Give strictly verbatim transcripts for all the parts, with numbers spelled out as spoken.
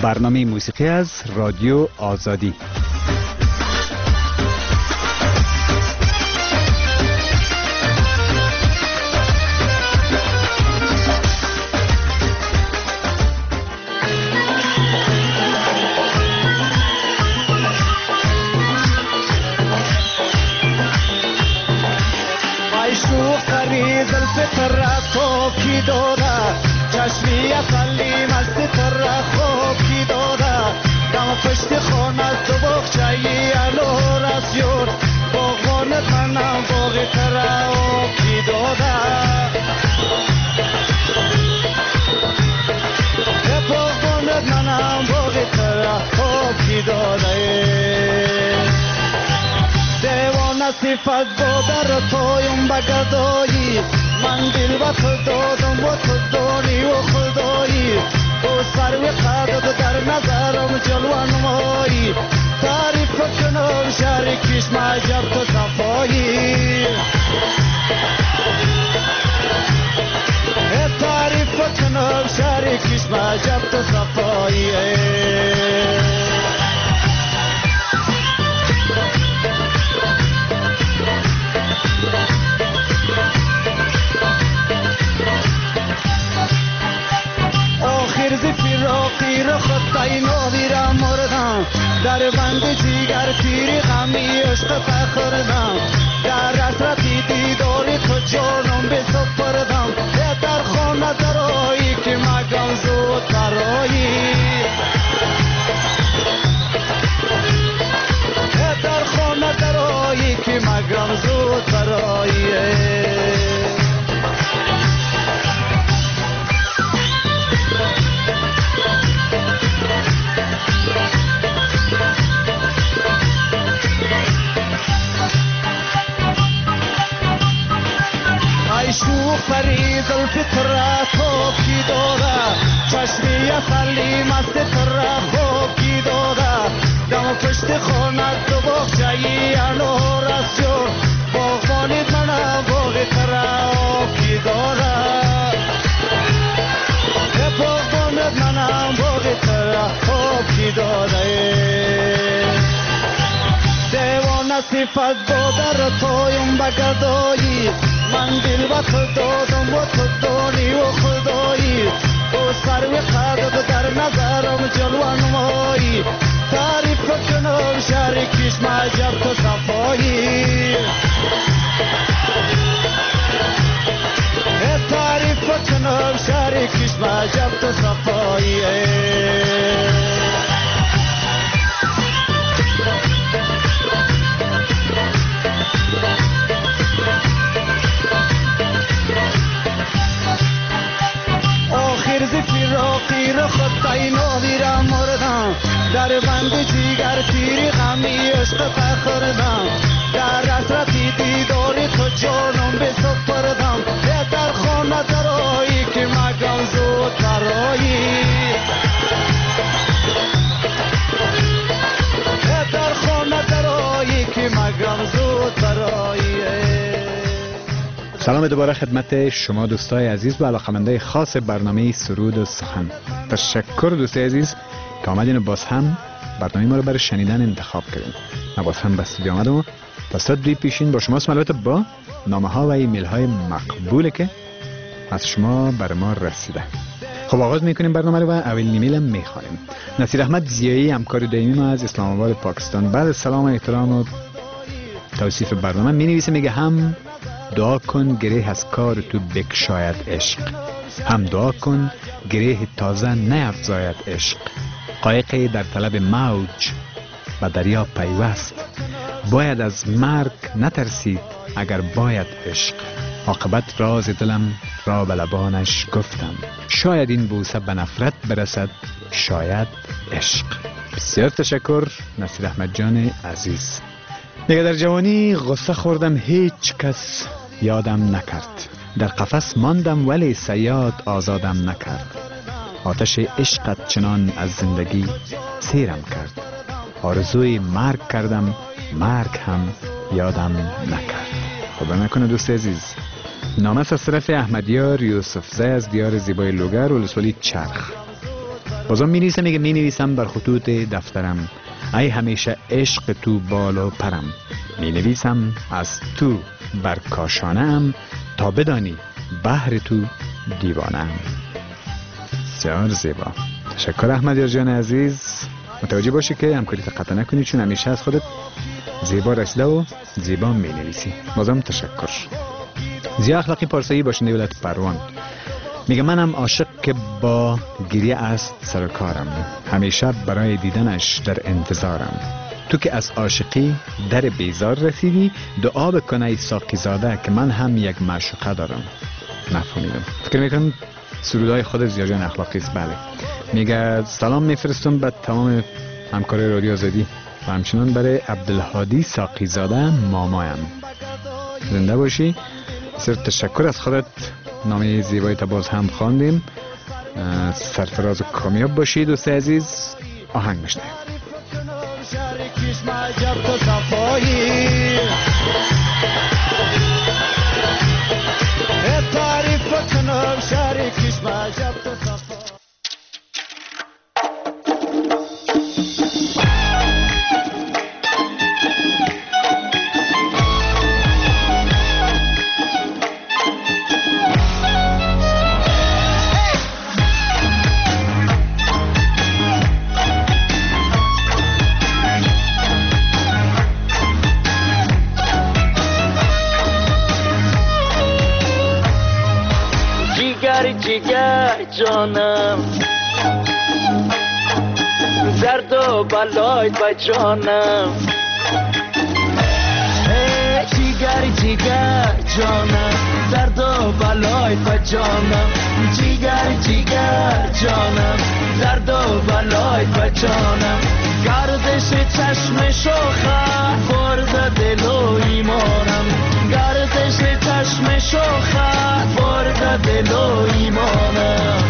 برنامه موسیقی از رادیو آزادی. چشمی اقلی مست تر خوب کی داده دم پشت خانه تو بخشایی الو رسیون باغوانت منم باغی تر خوب کی داده باغوانت منم باغی تر خوب کی داده دیوانه صفت بودر تویم بگدایی من دل با تو دادم و تو دانی و خدایی تو سر و قدت در نظرم جلوان مایی تعریف کنم شریکیش معجب تو صفایی تعریف کنم شریکیش معجب تو صفایی فراقی رو خطای نویرم مردم در بند جیگر تیری غمی عشق تخوردم در حسرتی دیداری تو جانم به سپردم در خانه درایی که مگم زود برایی در خانه درایی که مگم زود برایی شوق فرید الفطره خوب کی داده چشمی اصلی مست تر خوب کی داده دم پشت خانه تو بخشایی انو رسیون باغوانیت منم باغی تر خوب کی داده باغوانیت منم باغی تر خوب کی داده دیوانه صفت بودر تویم بگدایی من دل با تو دادم و تو دانی و خدایی تو سر و قدت در نظرم جلوان مایی تعریف کنم شریکیش معجب تو صفایی تعریف کنم شریکیش معجب تو صفایی فراقی رو خطای نویرم مردم در بند جیگر تیری غمی عشق تخوردم در حسرتی دیداری تو جانم به سپردم در خانه درایی که مگم زود برایی در خانه درایی که مگم زود برایی. سلام دوباره خدمت شما دوستای عزیز و علاقمندای خاص برنامه سرود و سخن. تشکر دوستای عزیز که آمدین و باز هم برنامه ما رو برای شنیدن انتخاب کردین. من باز هم به استودیو آمدم و تا ساعت دوی پیشین با شما البته با نامه ها و ایمیل های مقبوله که از شما بر ما رسیده. خب آغاز میکنیم برنامه رو و اول ایمیل هم میخوانیم. نصیر احمد زیایی همکار دائمی ما از اسلام آباد پاکستان بعد از سلام و احترام و توصیف برنامه می نویسه، میگه هم دعا کن گره از کار تو بکشاید عشق، هم دعا کن گره تازه نیفزاید عشق. قایقی در طلب موج به دریا پیوست، باید از مرگ نترسید اگر باید عشق. عاقبت راز دلم را به لبانش گفتم، شاید این بوسه به نفرت برسد، شاید عشق. بسیار تشکر نصیر احمد جان عزیز. دیگه در جوانی غصه خوردم هیچ کس یادم نکرد، در قفس ماندم ولی صیاد آزادم نکرد. آتش عشقت چنان از زندگی سیرم کرد، آرزوی مرگ کردم مرگ هم یادم نکرد. خب نکنه دوست عزیز، نامه از طرف احمدیار یوسفزی از دیار زیبای لوگر ولسوالی چرخ. بازم می نویسم میگه می نویسم بر خطوط دفترم، ای همیشه عشق تو بال و پرم. می نویسم از تو بر کاشانم، تا بدانی بحر تو دیوانم. بسیار زیبا. تشکر احمد یار جان عزیز. متوجه باشی که همکاری قطع نکنی، چون همیشه از خودت زیبا رسیده و زیبا می نویسی. بازم تشکر. زیا اخلاقی پارسایی باشنده ولایت پروان میگه منم عاشق که با گریه است سر کارم، همیشه برای دیدنش در انتظارم. تو که از عاشقی در بیزار رسیدی، دعا بکنه ای ساقی زاده که من هم یک معشوقه دارم. نفهمیدم. فکر میکنم سرودهای خود زیا جان اخلاقی است. بله. میگه سلام میفرستم به تمام همکارای رادیو آزادی و همچنان برای عبدالهادی ساقی زاده مامایم. زنده باشی. بسیار تشکر از خودت. نامه زیبایی تا باز هم خواندیم. سرفراز و کامیاب باشی دوست عزیز. آهنگ بشنویم. جیگر جانم، درد و بلای با جانم. جیگر جیگر جانم، درد و بلای با جانم. جیگر جیگر جانم، درد و بلای با جانم. گردش چشم شوخه برد دل و ایمانم. گردش چشم شوخه برد دل و ایمانم.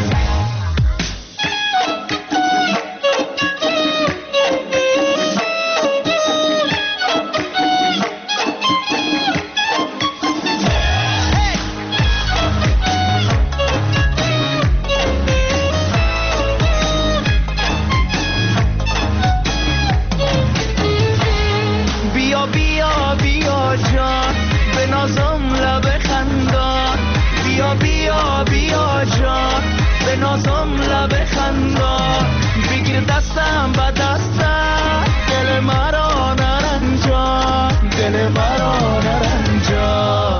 بیا بیا بیا جان به نازم لب خندان. بیا بیا بیا جان به نازم لب خندان. بگیر دستم به دستم دل مرا نرنجان. دل مرا نرنجان.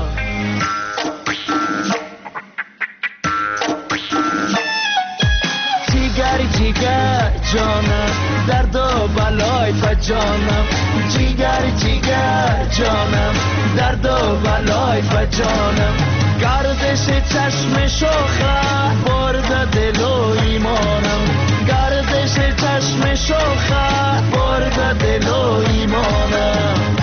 جیگر جیگر جانم، درد و بلای با جانم. جیگر جیگر جانم، درد و بلای با جانم. گردش چشم شوخه برد دل و ایمانم. گردش چشم شوخه برد دل و ایمانم.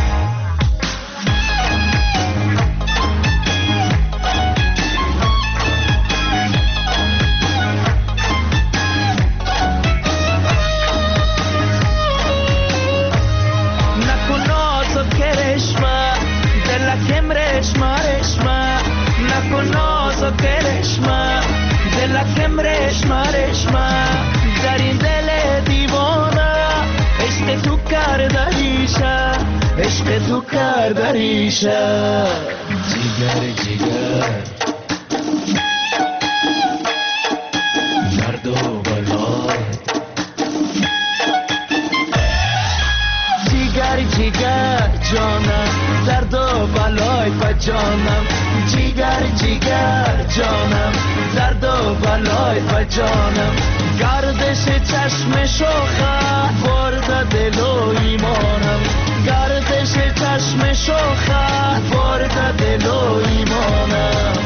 دلکم رشمه رشمه در این دل دیوانه. عشق تو کرده ریشه، عشق تو کرده ریشه. جیگر جیگر درد و بلای. جیگر جیگر جانم، درد و بلای با جانم. جیگر جیگر جانم، درد و بلای با جانم. گردش چشم شوخه برد دل و ایمانم. گردش چشم شوخه برد دل و ایمانم.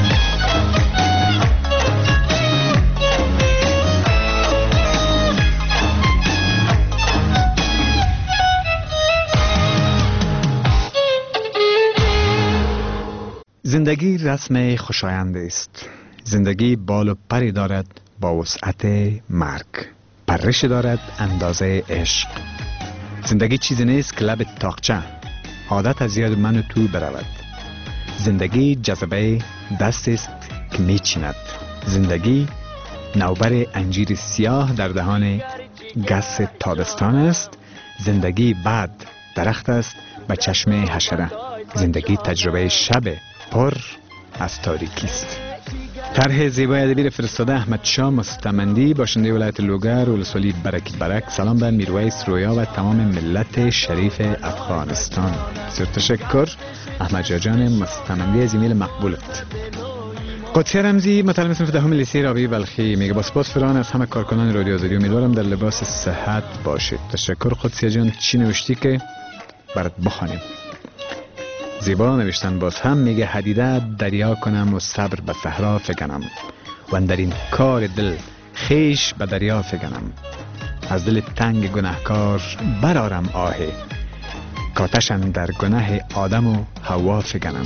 زندگی رسم خوشایند است. زندگی بال و پری دارد با وسعت مرگ. پرش دارد اندازه عشق. زندگی چیزی نیست که لب تاقچه عادت از یاد من و تو برود. زندگی جذبه دست است که میچیند. زندگی نوبر انجیر سیاه در دهان گس تابستان است. زندگی بعد درخت است و چشم حشره. زندگی تجربه شب پر از تاریکی است. طرح زیبای ادبی فرستاده احمد شاه مستمندی، باشنده ولایت لوگر، ولسوالی برک برک. سلام به میرویس رویا و تمام ملت شریف افغانستان. بسیار تشکر احمد جان مستمندی از ایمیل مقبولت. قدسی رمزی متعلم صنف دهم لیسه رابعه بلخی میگه با سپاس فران از همه کارکنان رادیو آزادی، امیدوارم در لباس صحت باشید. تشکر قدسی جان. چی نوشتی که برات بخوانیم؟ زیبا نوشتن باز هم. میگه حدیده دریا کنم و صبر به صحرا فکنم و در این کار دل خیش به دریا فکنم. از دل تنگ گناهکار برارم آهی، کاتشن در گناه آدم و حوا فکنم.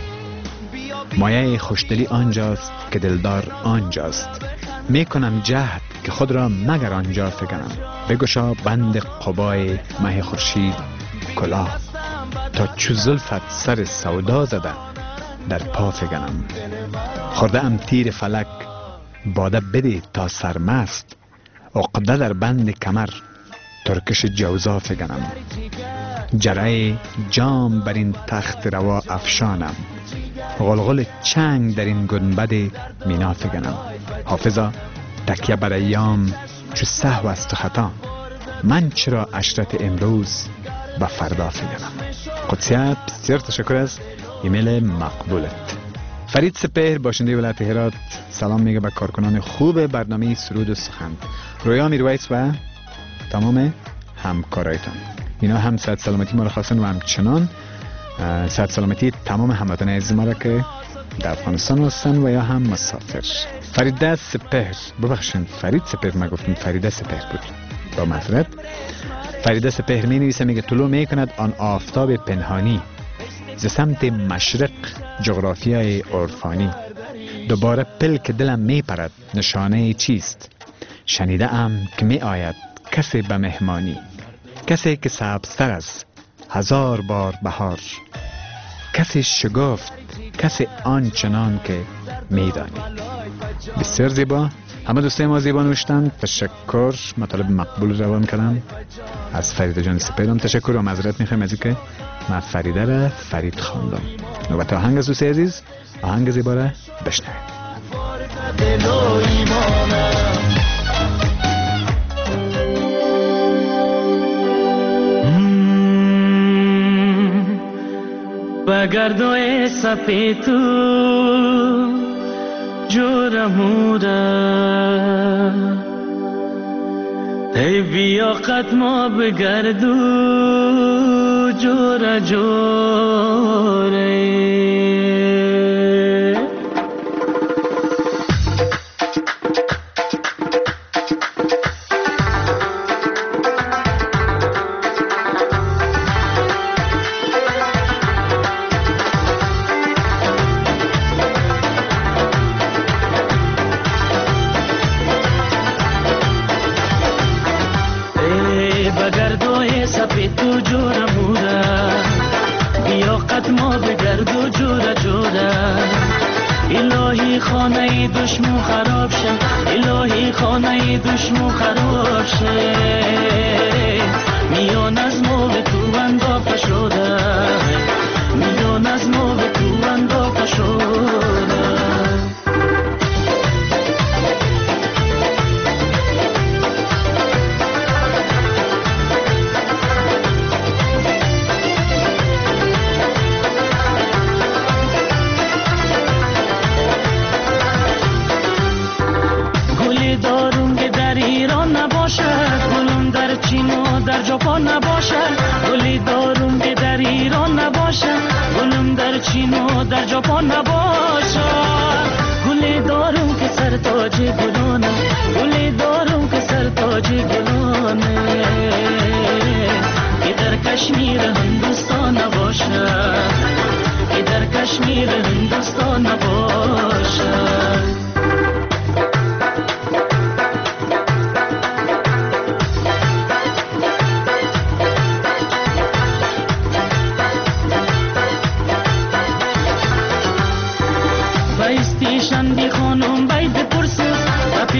مایه خوشدلی آنجاست که دلدار آنجاست، میکنم جهد که خود را مگر آنجا فکنم. بگشا بند قبای مه خورشید کلاه، تا چو زلفت سر سودا زده در پا فکنم. خورده ام تیر فلک باده بده تا سرمست، عقده در بند کمر ترکش جوزا فکنم. جرعه جام بر این تخت روا افشانم، غلغل چنگ در این گنبد مینا فکنم. حافظا تکیه بر ایام چو سهو است و خطا، من چرا عشرت امروز با فردا فکنم. قدسیت بسیار تشکر از ایمیل مقبولت. فرید سپهر باشنده ولایت هرات سلام میگه به کارکنان خوب برنامه سرود و سخن، رویا میرویس و تمام همکارایتان. اینا هم صحت سلامتی ما را خواستن و همچنان صحت سلامتی تمام هموطنان عزیز ما را که در افغانستان هستن و یا هم مسافر. فرید سپهر، ببخشید فرید سپهر ما گفتم فرید سپهر بود، با معذرت. فرید سپهر می نویسه میگه طلوع می کند آن آفتاب پنهانی ز سمت مشرق جغرافیای عرفانی. دوباره پلک دلم می پرد نشانه چیست؟ شنیده ام که می آید کسی به مهمانی، کسی که سبزتر از هزار بار بهار، کسی شگفت، کسی آنچنان که می دانی. بسیار زیبا. همه دوستای ما زیبا نوشتن. تشکر. مطالب مقبول روان کردم. از فرید جان سپیدم تشکر و معذرت میخوایم از اینکه من فریده را فرید خواندم. نوبت آهنگ از دوست عزیز، آهنگ زیبا را بشنوید. بگردوی سپیتو جورا مورا ای بیا قدما بگردو جورا جوره الهی خانه دشمن خراب شه، الهی خانه دشمن خراب شه. میان از ما به تو انداخته شده، میان از ما به تو انداخته شده. در ژاپن نباشه، گلی دارم که در ایران نباشه، گلم در چین و در ژاپن نباشه. گلی دارم که سر تاج گلانه، گلی دارم که سر تاج گلانه. که در کشمیر هندوستان نباشه، که در کشمیر هندوستان نباشه.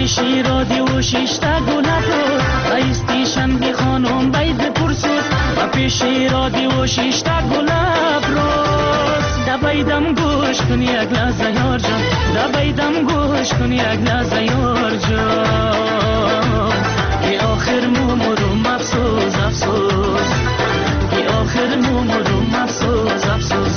پیشی رادیو شیشتا گلاب رو ایستی شنبی خانم باید پرسود و پیشی رادیو شیشتا گلاب رو دبایدم گوش کنی یک لحظه یار جان دبایدم گوش کنی یک لحظه یار جان که آخر مومروم افسوس افسوس که آخر مومروم افسوس افسوس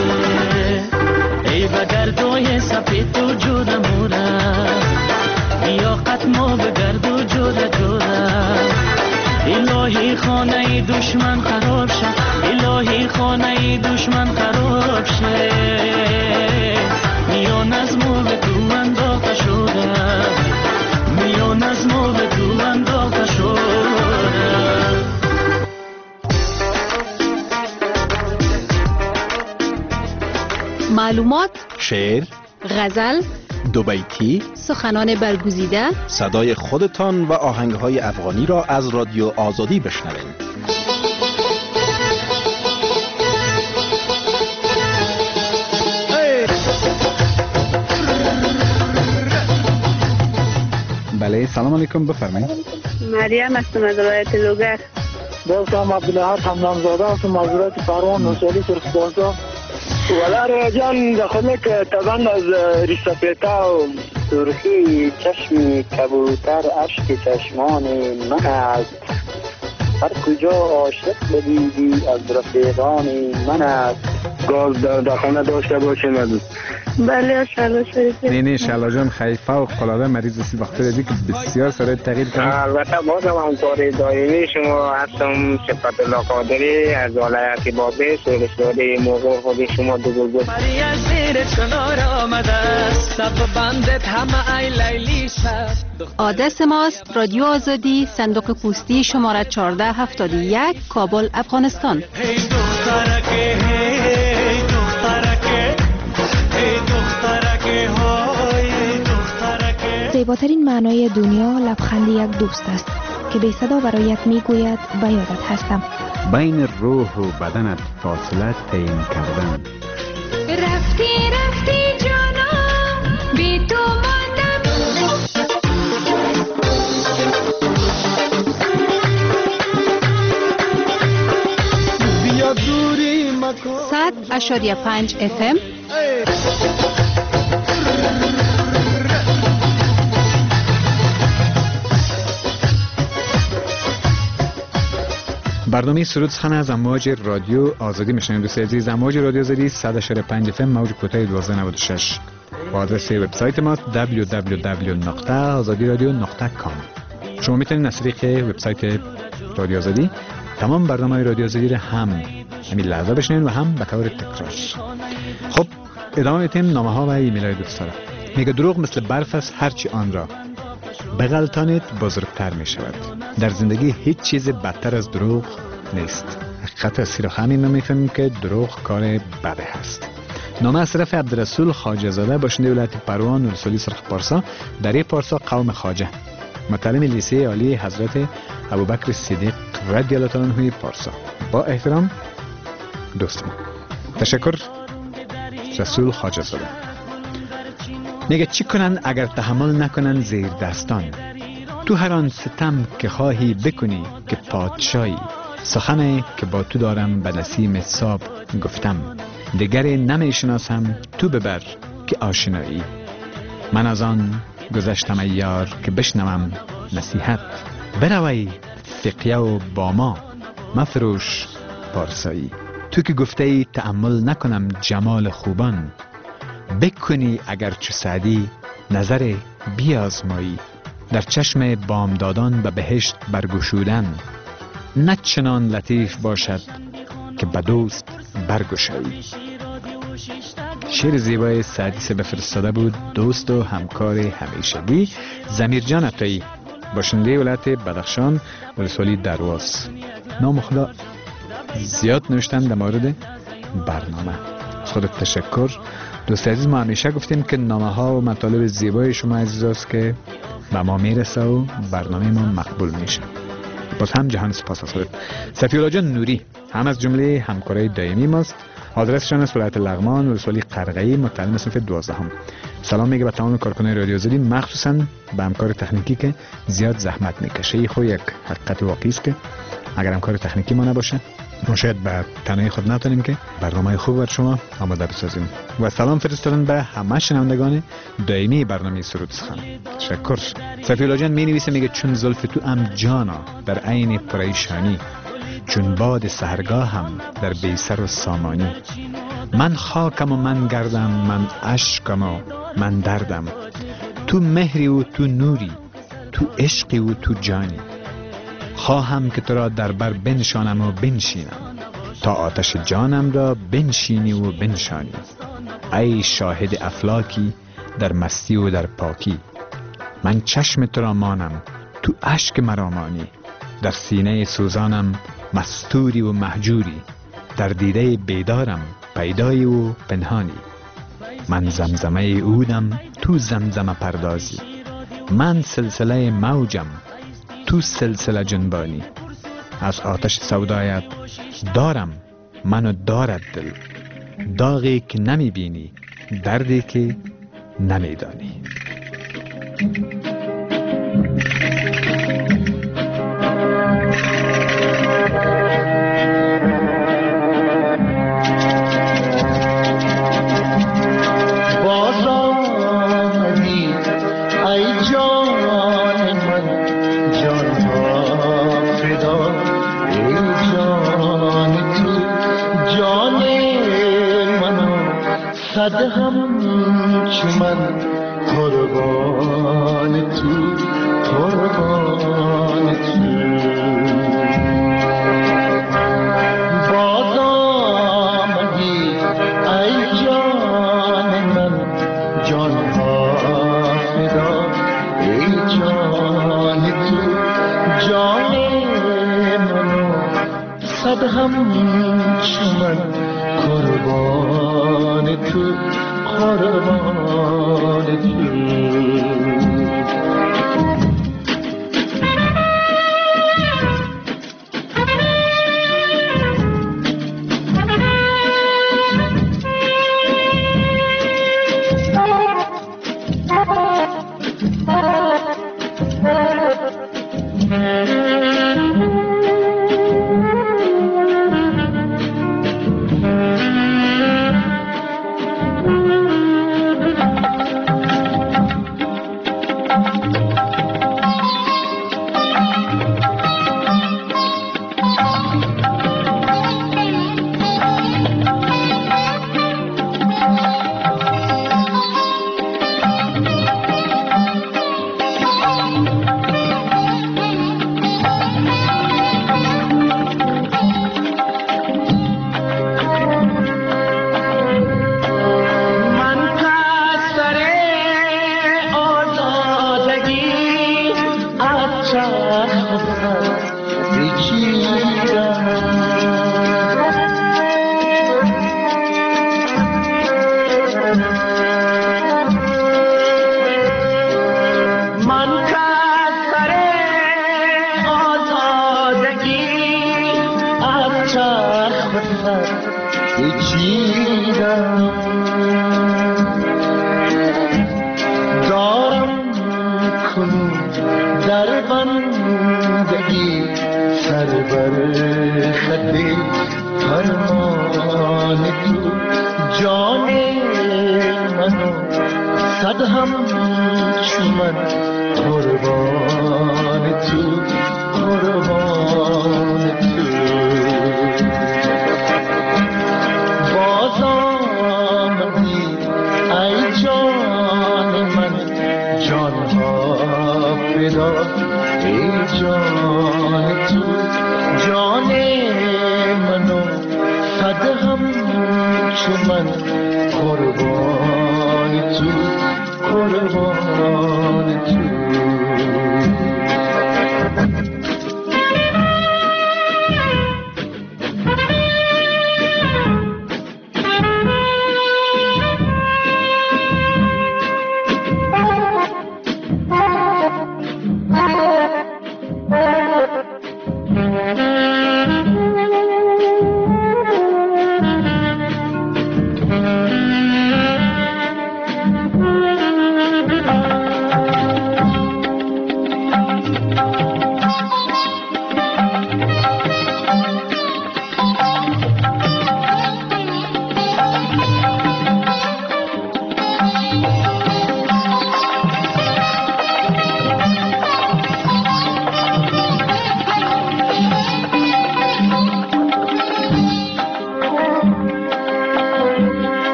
ای بگردای سپید تو جوره موره یا قطمو بگرد و جوره جوره الهی خانه دشمن خراب شد الهی خانه دشمن خراب شد میان از مو به تو انداخته شده میان از مو به تو انداخته شده. معلومات، شعر، غزل، دو بیتی، سخنان برگزیده، صدای خودتان و آهنگهای افغانی را از رادیو آزادی بشنوید. بله سلام علیکم بفرمایید. مریم هستم از ولایت لوگر. دوستم عبدالحق حمدانزاده هستم از ولایت پروان نوشهری سرخپارسا. ولی جان داخل که طبعا از ریسپیتا و سرخی چشم کبوتر اشک چشمان من است هر کجا عاشق بدیدی از رفیقان من است. گاز در خانه داشته باشه مدود. بله شلا شریف. نه نه شلا جان خیفه و قلاده مریض سی وقت رزی که بسیار سره تغییر کرد. البته بازم همکاری دائمی شما هستم صفت الله قادری از ولایت بابی سرسوری موقع خود شما دو گل بود. مری از زیر چنار آمده است سب بندت همه ای لیلی شد. آدرس ماست رادیو آزادی صندوق پستی شماره چهارده هفتاد و یک کابل افغانستان. هی دخترکه هی دخترکه هی دخترکه های دخترکه. زیباترین معنای دنیا لبخند یک دوست است که بی صدا برایت میگوید به یادت هستم. بین روح و بدنت فاصله تعیین کردن. رفتی رفتی جانم بی تو ماندم. بیا دوری مکن. صد اشاریه پنج اف ام. برنامه سرود سخن از امواج رادیو آزادی میشنوید. دوستان عزیز امواج رادیو آزادی صد و پنج اف ام موج کوتاه دوازده نود و شش و آدرس وبسایت ما دبلیو دبلیو دبلیو دات آزادی رادیو دات کام. شما میتونید از طریق وبسایت رادیو آزادی تمام برنامه رادیو آزادی را هم همین لحظه بشنوید و هم به طور تکرار. خب ادامه میتیم نامه ها و ایمیل های دوستان. میگه دروغ مثل برف است هرچی آن را بغلطانید بزرگتر می شود. در زندگی هیچ چیز بدتر از دروغ نیست. حقیقت از سیر همین ما میفهمیم که دروغ کار بده هست. نامه از طرف عبدالرسول خواجه زاده باشنده ولایت پروان و رسولی سرخپارسا در پارسا قوم خواجه متعلم لیسه عالی حضرت ابوبکر صدیق رضی الله تعالی عنه پارسا. با احترام دوستم. تشکر رسول خواجه زاده. میگه چی کنن اگر تحمل نکنن زیر دستان؟ تو هر آن ستم که خواهی بکنی که پادشاهی. سخنه که با تو دارم به نسیم صاب گفتم دیگری نمیشناسم تو ببر که آشنایی. من از آن گذشتم ای یار که بشنوم نصیحت بروی فقیه و با ما مفروش پارسایی. تو که گفته ای تأمل نکنم جمال خوبان بکنی اگر چو سعدی نظر بیازمایی. در چشم بامدادان به بهشت برگشودن نه چنان لطیف باشد که به دوست برگشایی. شعر زیبای سعدی سه بفرستاده بود دوست و همکار همیشگی ضمیر جان عطایی باشنده ولایت بدخشان ولسوالی درواز. نام خدا زیاد نوشتن در مورد برنامه. از خودت تشکر دوست عزیز. ما همیشه گفتیم که نامه ها و مطالب زیبای شما عزیز است که به ما میرسه و برنامه ما مقبول میشه. باز هم جهان سپاس از خودت. صفی الله جان نوری هم از جمله همکارای دائمی ماست. آدرسشان است ولایت لغمان، ولسوالی قرغه‌ای، متعلم به صنف دوازدهم. سلام میگه به تمام کارکنان رادیو آزادی، مخصوصا به همکار تکنیکی که زیاد زحمت میکشه. این خو یک حقیقت واقعی است که اگر همکار تکنیکی ما نباشه ما شاید به تنهایی خود نتونیم که برنامه خوب بر شما آماده بسازیم. و سلام فرستادن به همه شنوندگان دائمی برنامه سرود سخن. تشکر. صفی‌الله جان می نویسه میگه چون زلف تو ام جانا در عین پریشانی، چون باد سحرگاه هم در بیسر و سامانی. من خاکم و من گردم، من اشکم و من دردم، تو مهری و تو نوری، تو عشقی و تو جانی. خواهم که تو را در بر بنشانم و بنشینم، تا آتش جانم را بنشینی و بنشانی. ای شاهد افلاکی در مستی و در پاکی، من چشم تو را مانم، تو اشک مرا مانی. در سینه سوزانم مستوری و مهجوری، در دیده بیدارم پیدایی و پنهانی. من زمزمه اودم، تو زمزمه پردازی، من سلسله موجم، تو سلسله جنبانی. از آتش سودایت دارم منو دارد دل، داغی که نمی بینی، دردی که نمی دانی. صد هم چمن قربان تو، قربان تو. باز آمدی ای جان من، جان ها فدا ای جان تو، جان منو صد هم چمن قربان تو، قربان تو.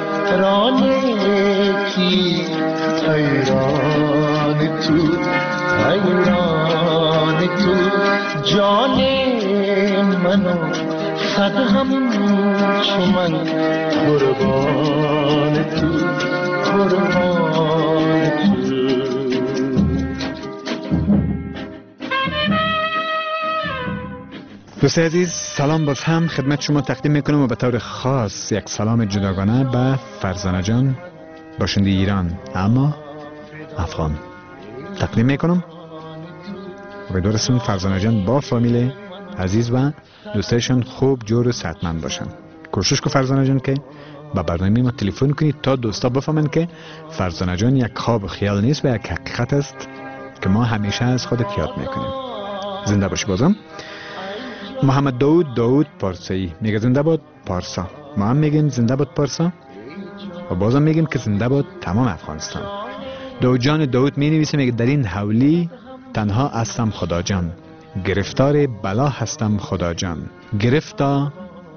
رانکی حیران تو حیران تو جان منو صد هم چو من قربان تو قربان تو. دوست عزیز سلام باز هم خدمت شما تقدیم میکنم و به طور خاص یک سلام جداگانه به فرزانه جان باشنده ایران اما افغان تقدیم میکنم و به دورستون فرزانه جان با فامیل عزیز و دوستایشان خوب جور و صحتمند باشن. کوشش کو فرزانه جان که با برنامه ما تلفن کنید تا دوستا بفهمن که فرزانه جان یک خواب و خیال نیست و یک حقیقت است که ما همیشه از خودت یاد میکنیم. زنده باشی بازم. محمد داود داود پارسایی میگه زنده باد پارسا. ما هم میگیم زنده باد پارسا و بازم میگیم که زنده باد تمام افغانستان. داود جان داود می نویسه میگه در این حولی تنها هستم خدا جان، گرفتار بلا هستم خدا جان، گرفتا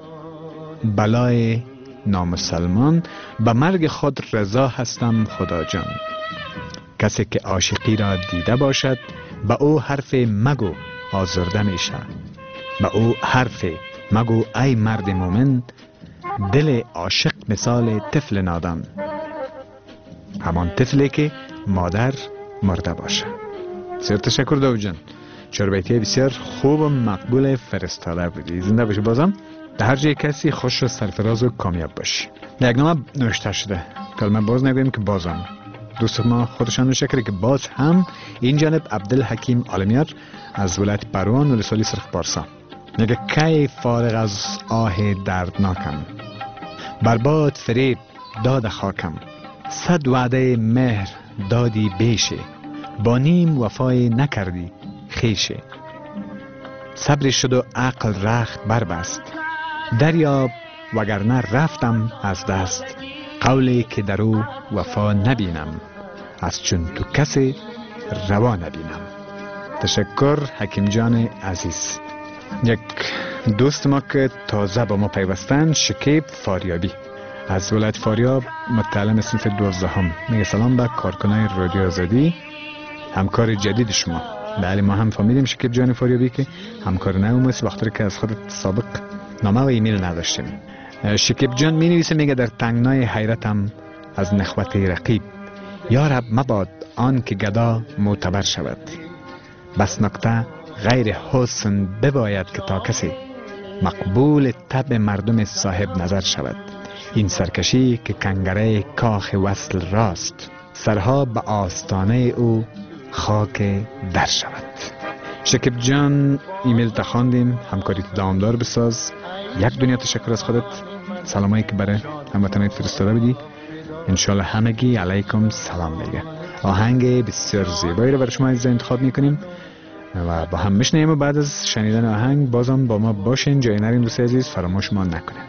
بلای نامسلمان، به مرگ خود رضا هستم خدا جان. کسی که عاشقی را دیده باشد به او حرف مگو آزرده میشه، به او حرف مگو ای مرد مومن، دل عاشق مثال طفل نادان، همان طفلی که مادر مرده باشه. بسیار تشکر داود جان، چاربیتی بسیار خوب و مقبول فرستاده بودی. زنده باشی بازم. در هر جای کسی خوش و سرفراز و کامیاب باشی. یک نامه نوشته شده کلمه باز نگویم که بازم دوست ما خودشان نوشته که باز هم این جانب عبدالحکیم عالمیار از ولایت پروان ولسوالی سرخ پارسا میگه کی فارغ از آه دردناکم، برباد فریب داد خاکم، صد وعده مهر دادی بیشه، با نیم وفای نکردی خیشه، صبر شد و عقل رخت بربست، دریاب وگرنه رفتم از دست، قولی که در او وفا نبینم، از چون تو کسی روا نبینم. تشکر حکیم جان عزیز. یک دوست ما که تازه با ما پیوستن شکیب فاریابی از ولایت فاریاب متعلم صنف دوازدهم میگه سلام به کارکنای رادیو آزادی، همکار جدید شما. بله ما هم فهمیدیم شکیب جان فاریابی که همکار نومست بخاطر که از خودت سابق نامه و ایمیل نداشتیم. شکیب جان می نویسه میگه در تنگنای حیرتم از نخوت رقیب، یا رب مباد آن که گدا معتبر شود، بس نکته غیر حسن بباید که تا کسی مقبول طبع مردم صاحب نظر شود، این سرکشی که کنگره کاخ وصل راست، سرها به آستانه او خاک در شود. شکیب جان ایمیل تا خواندیم، همکاریت دوامدار بساز. یک دنیا تشکر از خودت، سلامایی که برای هموطنات فرستاده بودی. انشالله همگی علیکم سلام میگه. آهنگ بسیار زیبایی رو برای شما عزیزان انتخاب میکنیم و با هم میشنیم و بعد از شنیدن آهنگ بازم با ما باشین، جای نرین دوست عزیز، فراموش ما نکنین.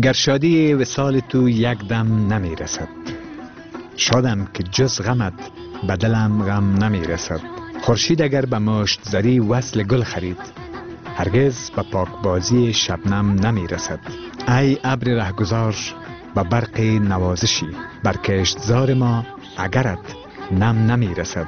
گر شادی وصال تو یک دم نمی رسد، شادم که جز غمت به دلم غم نمی رسد. خورشید اگر به مشت زری وصل گل خرید، هرگز به پاکبازی شبنم نمی رسد. ای ابر رهگذار به برق نوازشی، بر کشتزار ما اگرت نم نمی رسد.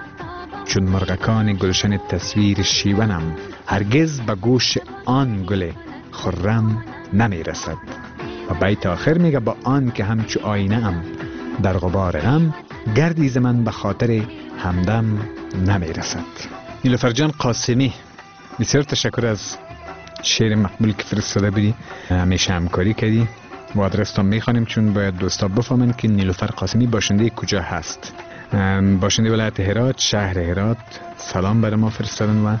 چون مرغکان گلشن تصویر شیونم، هرگز به گوش آن گل خرم نمی رسد. و بیت آخر میگه با آن که همچو آینه ام در غبار غم، گردی ز من به خاطر همدم نمی رسد. نیلوفر جان قاسمی، بسیار تشکر از شعر مقبول که فرستاده بودی، همیشه همکاری کردی و آدرس تا میخوانیم چون باید دوستا بفهمن که نیلوفر قاسمی باشنده کجا هست. باشنده ولایت هرات، شهر هرات. سلام برای ما فرستادن و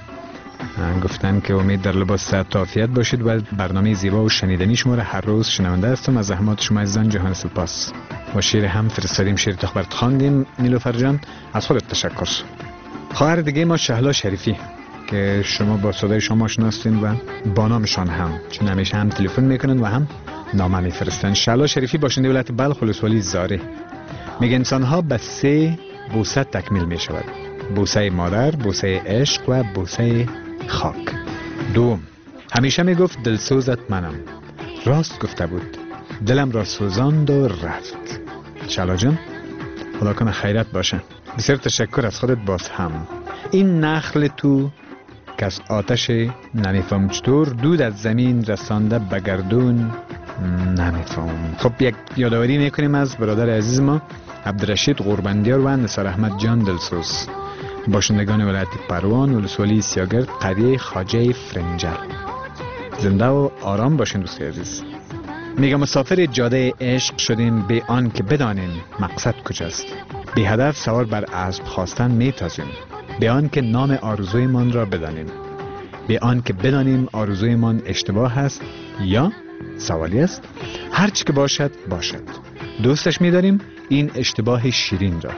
گفتن که امید در لباس صحت و عافیت باشید و برنامه زیبا و شنیدنی شما را هر روز شنونده هستم. از زحمات شما عزیزان جهان سپاس. و شعر هم فرستادیم، شعر تا خبرت خواندیم. نیلوفر جان از خودت تشکر. خواهر دیگه ما شهلا شریفی که شما با صدای شما شناستین و با نامشان هم، چون همیشه هم تلفن میکنن و هم نامه میفرستن. شهلا شریفی باشنده ولایت بلخ ولسوالی زاره میگه انسان ها به سه بوسه تکمیل می شود: بوسه مادر، بوسه عشق و بوسه خاک. دوم، همیشه می گفت دلسوزت منم. راست گفته بود، دلم را سوزاند و رفت. شهلا جان خدا کنه خیرت باشه. بسیار تشکر از خودت. باز هم این نخل تو که از آتش نمیفهم چطور دود از زمین رسانده به گردون نمیفهم. خب یک یادآوری میکنیم از برادر عزیز ما عبدالرشید قربندیار و نثار احمد جان دلسوز، باشندگان ولایت پروان ولسوالی سیاگرد قریه خواجه فرنجل. زنده و آرام باشین دوستی عزیز. میگم مسافر جاده عشق شدیم بی آن که بدانیم مقصد کجاست. بی هدف سوار بر اسب خواستن میتازیم، بی آن که نام آرزویمان را بدانیم، بی آن که بدانیم آرزویمان اشتباه است یا سوالی است. هرچی که باشد باشد، دوستش می‌داریم این اشتباه شیرین را.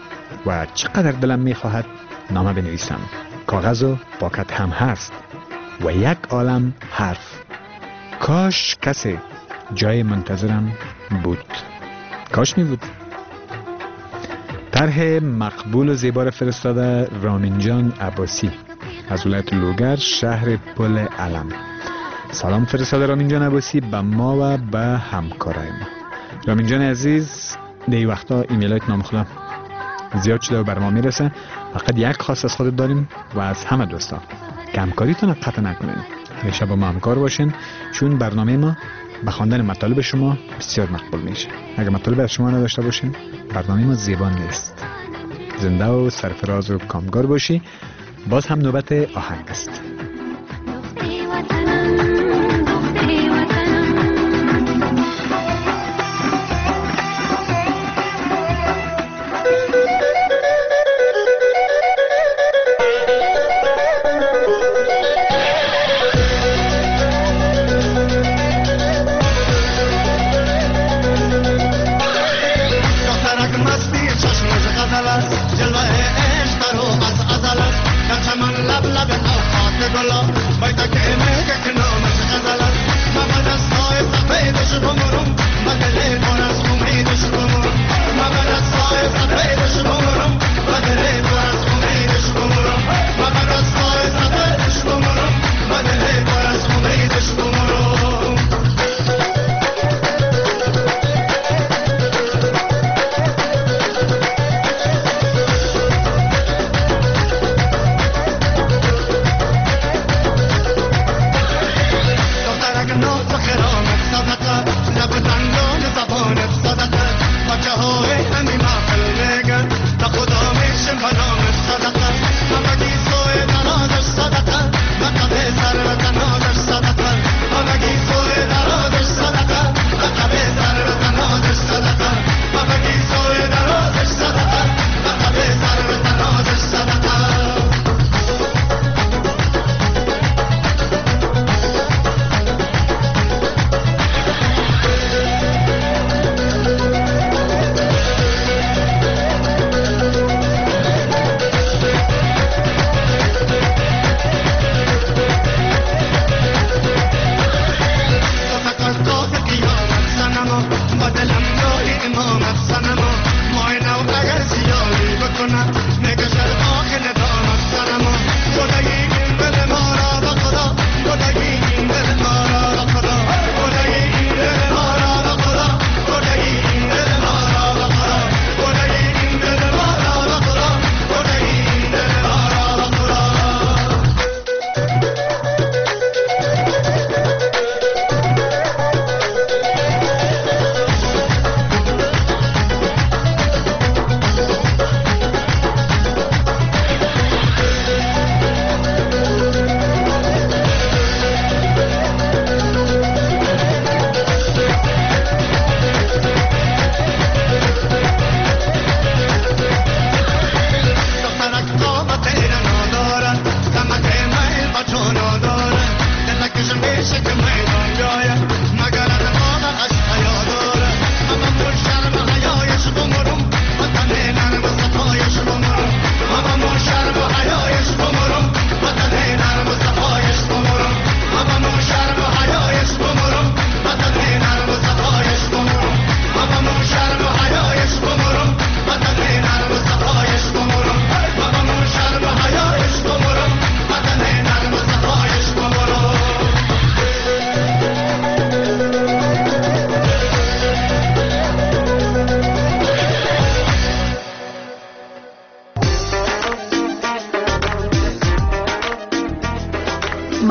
و چقدر دلم می‌خواهد نامه بنویسم، کاغذ و پاکت هم هست و یک عالم حرف. کاش کسی جای منتظرم بود، کاش می بود. طرح مقبول و زیبا را فرستاده رامین جان عباسی از ولایت لوگر، شهر پل علم. سلام فرستاده رامین جان عباسی به ما و به همکارای ما. رامین جان عزیز، دی وقتا ایمیلات نام خدا زیاد شده و بر ما میرسه. فقط یک خواست از خودت داریم و از همه دوستا که همکاریتون قطع نکنین، همیشه با ما همکار باشین، چون برنامه ما به خواندن مطالب شما بسیار مقبول میشه. اگر مطالب از شما نداشته باشین برنامه ما زیبا نیست. زنده و سرفراز و کامگار باشی. باز هم نوبت آهنگ است. جلوه عشق رو از ازل است، در چمن لب لب اوقات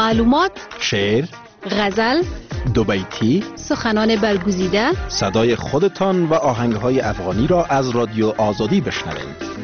معلومات، شعر، غزل، دو بیتی، سخنان برگزیده، صدای خودتان و آهنگهای افغانی را از رادیو آزادی بشنوید.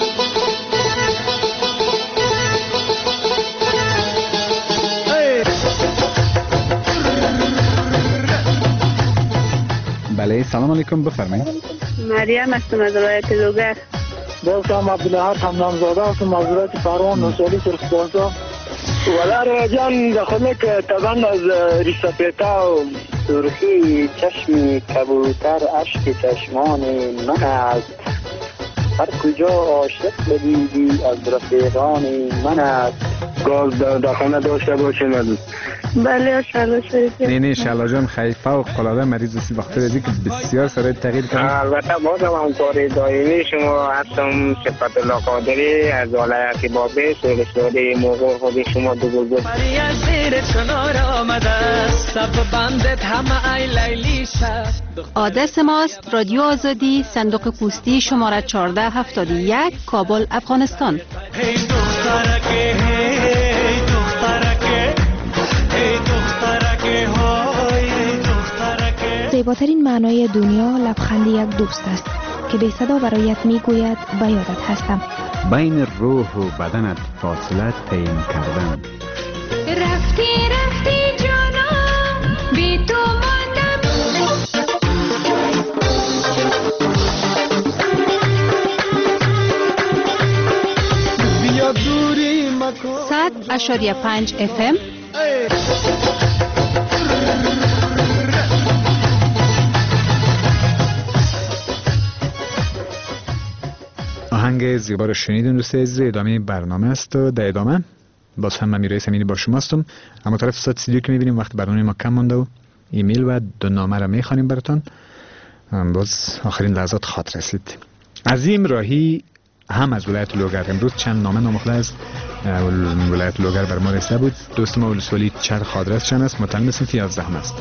بله، سلام علیکم، بفرمایید. مریم هستم از ولایت لوگر. دوستم عبدالله حمدانزاده هستم از ولایت پروان نوشهری سرخ. ولر جان داخل که طبعا از ریسپیتا و سرخی چشم کبوتر اشک چشمان من است. هر کجا عاشق بدیدی از رفیقان من است. گاز در خانه داشته باشه ندید. بله شلا شریفی. نه نه شلا جان خیلی فوق العاده مریض است وقت رزی که بسیار سرای تغییر کنه. البته بازم همکار دائمی شما هستم صفت الله قادری از ولایت بابل سرسوده موقع خود شما دو بزرگ. بری از زیر چنار آمده سب بندت همه ای لیلی شد. آدرس ماست رادیو آزادی صندوق پستی شماره چهارده هفتاد و یک کابل افغانستان. هی دخترکه هی دخترکه هی دخترکه های دخترکه. زیباترین معنای دنیا لبخند یک دوست است که بی صدا برایت میگوید به یادت هستم. بین روح و بدنت فاصله تعیین کردن. رفتی رفتی جانم بی تو ماندم. بیا دوری مکن. صد اشاریه پنج اف ام. آهنگ زیبا رو شنیدین دوستان عزیز. ادامه برنامه است و در ادامه باز هم من میرای سمینی با شما هستم. اما طرف ساعت استودیو که میبینیم وقت برنامه ما کم مونده و ایمیل و دو نامه رو میخوانیم براتون. باز آخرین لحظات خاطر رسید. عظیم راهی هم از ولایت لوگر. امروز چند نامه نامخده از ولایت لوگر بر ما رسیده بود. دوست ما ولسوالی چرخ آدرسشان است. متعلق صنف یازده است.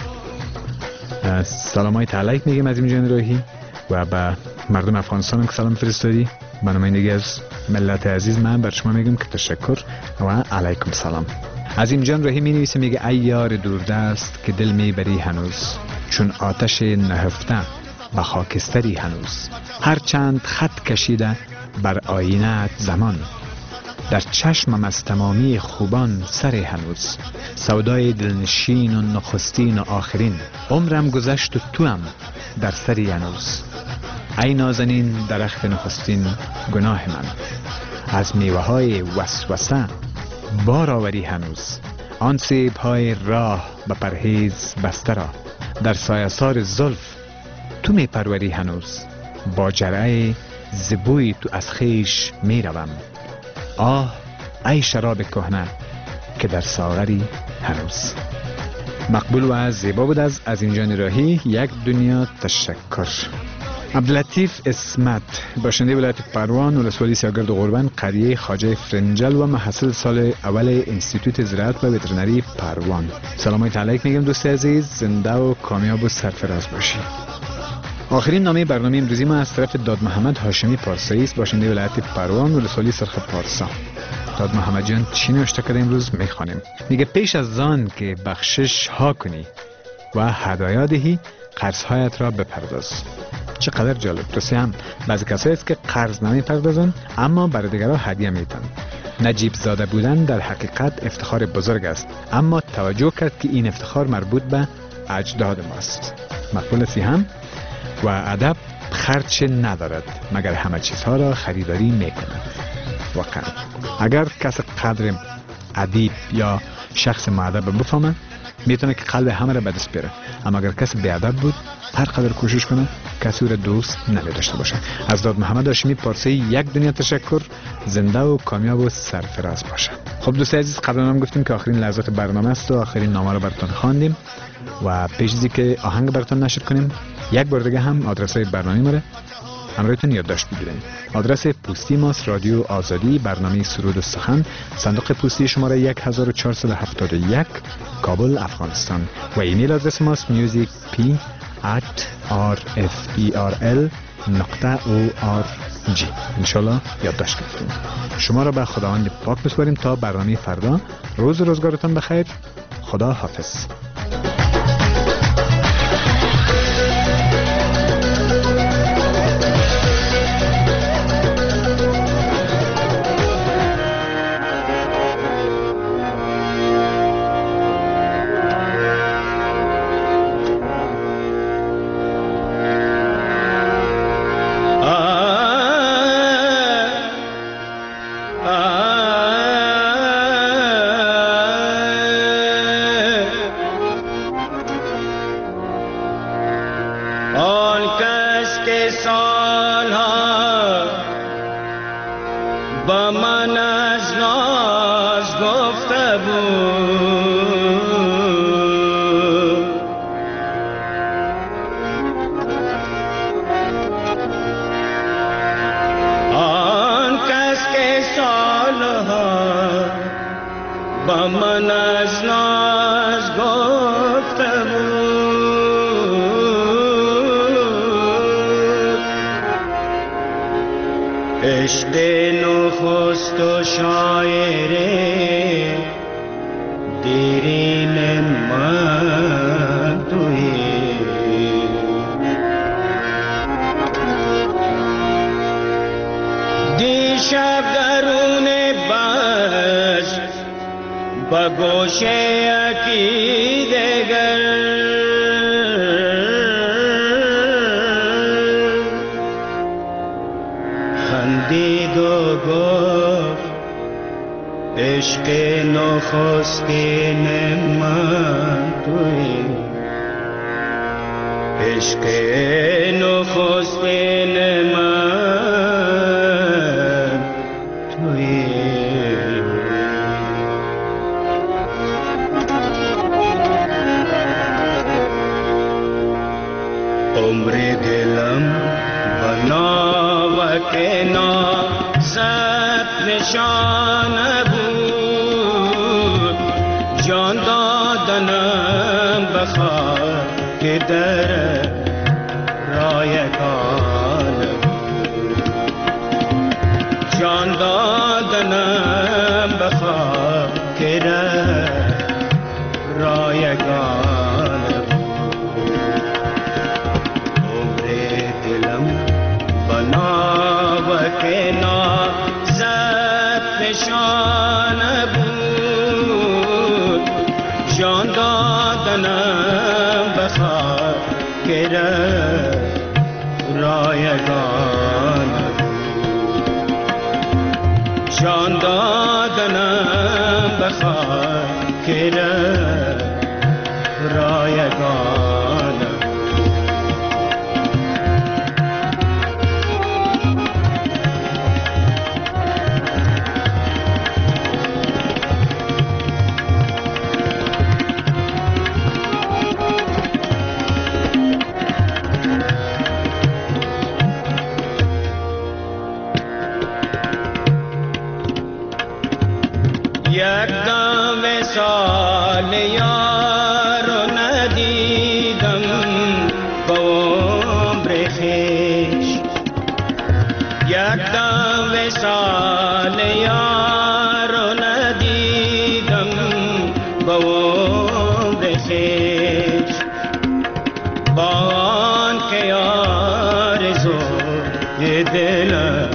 سلامای تعلیق میگیم عظیم جان راهی و به مردم افغانستان که سلام فرستادی. به نمایندگی از ملت عزیز من بر شما میگم که تشکر و علیکم سلام. عظیم جان راهی می نویسه میگه ای یار دوردست که دل میبری هنوز، چون آتش نهفته به خاکستری هنوز. هر چند خط کشیده بر آینه زمان، در چشمم از تمامی خوبان سر هنوز. سودای دلنشین و نخستین و آخرین، عمرم گذشت و توام در سری هنوز. ای نازنین درخت نخستین گناه من، از میوه های وسوسه بار آوری هنوز. آن سیب های راه به پرهیز بسته را، در سایه‌سار زلف تو می پروری هنوز. با جرعه زبوی تو از خیش می روم. آه ای شراب کهنه که در ساغری هنوز. مقبول و زیبا بود از از اینجان راهی. یک دنیا تشکر. عبداللطیف اسمت باشنده ولایت پروان ولسوالی سیاگرد و غربن قریه خواجه فرنجل و محصل سال اول انستیتوت زراعت و وترنری پروان. سلامای تعلیق میگم دوست عزیز، زنده و کامیاب و سرفراز باشی. آخرین نامه برنامه امروزی ما از طرف داد محمد هاشمی پارسایی است باشنده ولایت پروان ولسوالی سرخ پارسا. داد محمد جان چی نوشته کرده امروز میخوانیم. میگه پیش از آن که بخشش ها کنی و هدایا دهی قرضهایت را بپرداز. چقدر جالب. درسته هم بعضی کسایی است که قرض نمی پردازن اما برای دیگرها هدیه میدن. نجیب زاده بودن در حقیقت افتخار بزرگ است، اما توجه کرد که این افتخار مربوط به اجداد ماست. مقبول است هم و ادب خرچ ندارد مگر همه چیزها را خریداری میکند. واقعا اگر کس قدر ادیب یا شخص مؤدب بفهمه میتونه که قلب همه را به دست بیاره، اما اگر کسی بیادب بود هر قدر کوشش کنه کسی او را دوست نمی‌داشته باشه. از داد محمد هاشمی پارسی یک دنیا تشکر. زنده و کامیاب و سرفراز باشه. خب دوستان عزیز، قبلا هم گفتیم که آخرین لحظات برنامه است و آخرین نامه رو براتون خواندیم و پیش از اینکه آهنگ براتون نشر کنیم یک بار دیگه هم آدرس های برنامه ما رو همراهتون یادداشت بگیرید. آدرس پستی ماست رادیو آزادی، برنامه سرود و سخن، صندوق پستی شماره یک هزار و چهارصد و هفتاد و یک کابل افغانستان و ایمیل آدرس ماست music p ات آر اف ای آر ال نقطه او آر جی. انشالله یادداشت کنید. شما را به خداوند پاک بسپاریم تا برنامه فردا. روز روزگارتان بخیر. خدا حافظ. عشق نخست و شاعر دیرین من تویی، دیشب درون بس با گوشه یکی دگر خندید و گفت عشق نخستین من تویی، عشق نخستین من تویی. عمر دلم بنا و کنا زد نشانه بود، جان دادنم بخواه که در رایگان بود، جان دادنم بخواه که در رایگان بود. عمر دلم بنا و کنا زد نشانه بود، جان دادنم بخواه که رایگان بود، جان دادنم بخواه که رایگان بود. یک دم وصال یار ندیدم با عمر خویش، یک دم وصال یار ندیدم با عمر خویش، با آنکه آرزوی دلم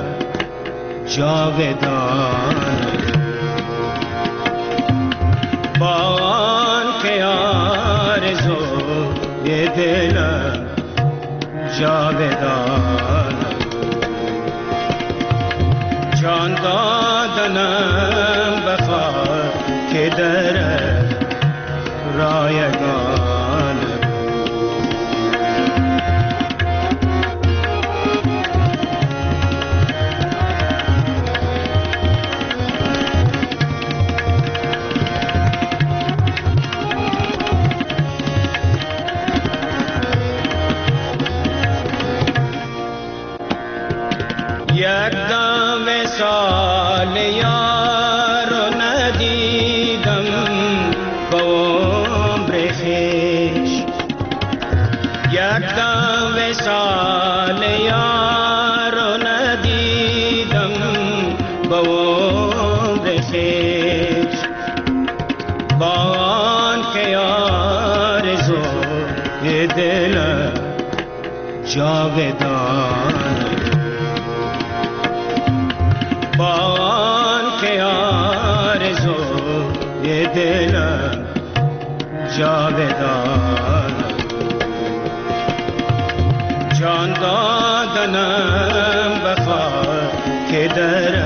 جاودان، با آنکه آرزوی دلم جاودان، جان دادنم بخواه که در رایگان یک دم وصال یار ندیدم با عمر خویش، یک مثال یار ندیدم با عمر خویش با آن که آرزوی دلم جاودان با آن که آرزوی دلم جاودان جان دادنم بخواه که در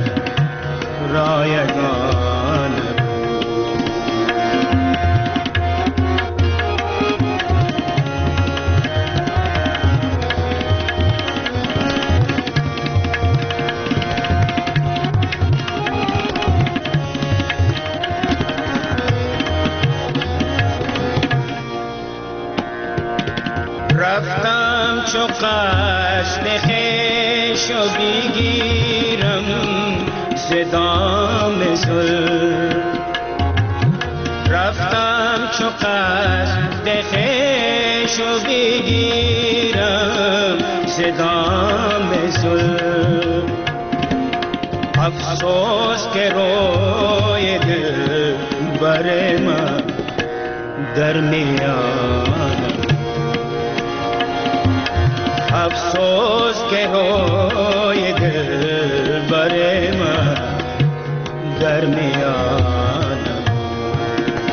رایگان رفتم چو قصد خویش و بگیرم صدام زلف رفتم چو قصد خویش و بگیرم صدام زلف افسوس که روی دل بر من در میانم افسوس که روی دل بر من در میانم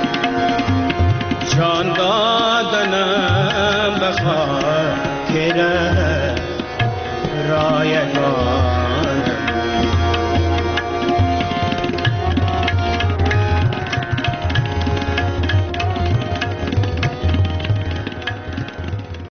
جان دادنم بخواه که